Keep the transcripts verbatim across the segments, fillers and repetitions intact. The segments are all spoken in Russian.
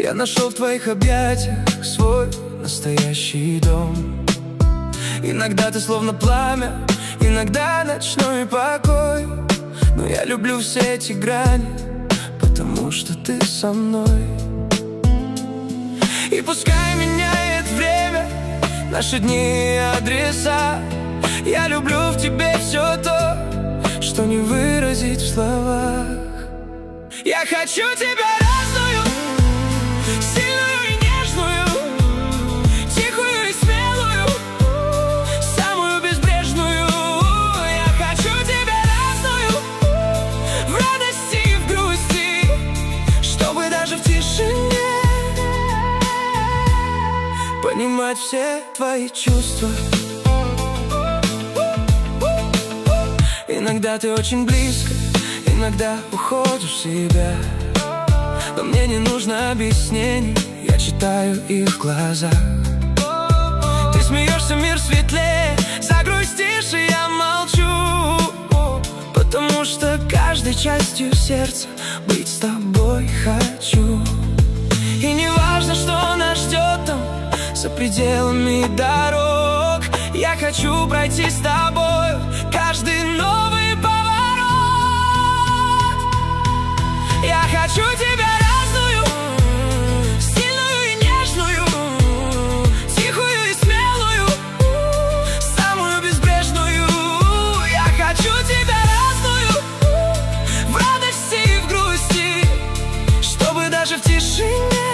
Я нашел в твоих объятиях свой настоящий дом. Иногда ты словно пламя, иногда ночной покой. Но я люблю все эти грани, потому что ты со мной. И пускай меняет время наши дни и адреса, я люблю в тебе все то, что не выразить в словах. Я хочу тебя разную, сильную и нежную, тихую и смелую, самую безбрежную. Я хочу тебя разную, в радости и в грусти, чтобы даже в тишине понимать все твои чувства. Иногда ты очень близко, иногда уходишь в себя, но мне не нужно объяснений, я читаю их в глазах. Ты смеешься, мир светлее, загрустишь, и я молчу, потому что каждой частью сердца быть с тобой хочу. И не важно, что нас ждет там за пределами дорог, я хочу пройти с тобой каждый новый поворот. Я хочу тебя разную, сильную и нежную, тихую и смелую, самую безбрежную. Я хочу тебя разную, в радости и в грусти, чтобы даже в тишине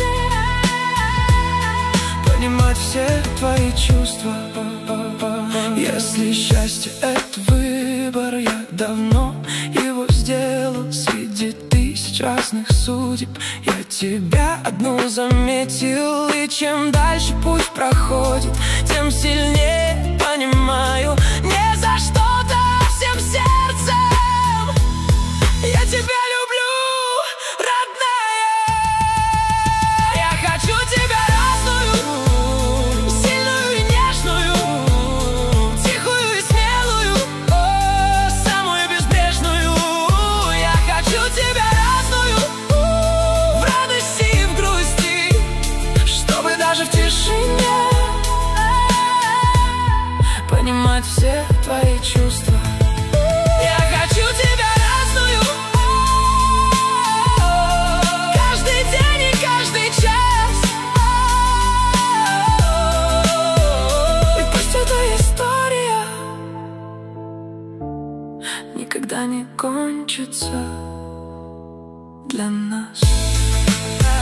понимать все твои чувства. Если счастье — это выбор, я давно его сделал. Среди тысяч разных судеб я тебя одну заметил. И чем дальше путь проходит, тем сильнее понимаю, не за что-то, а всем сердцем я тебя люблю, родная. Я хочу тебя разную, сильную и нежную, тихую и смелую, о, самую безбрежную. Я хочу тебя разную, в радости и в грусти, чтобы даже в тишине понимать все твои чувства. Я хочу тебя разную, каждый день и каждый час. И пусть эта история никогда не кончится для нас.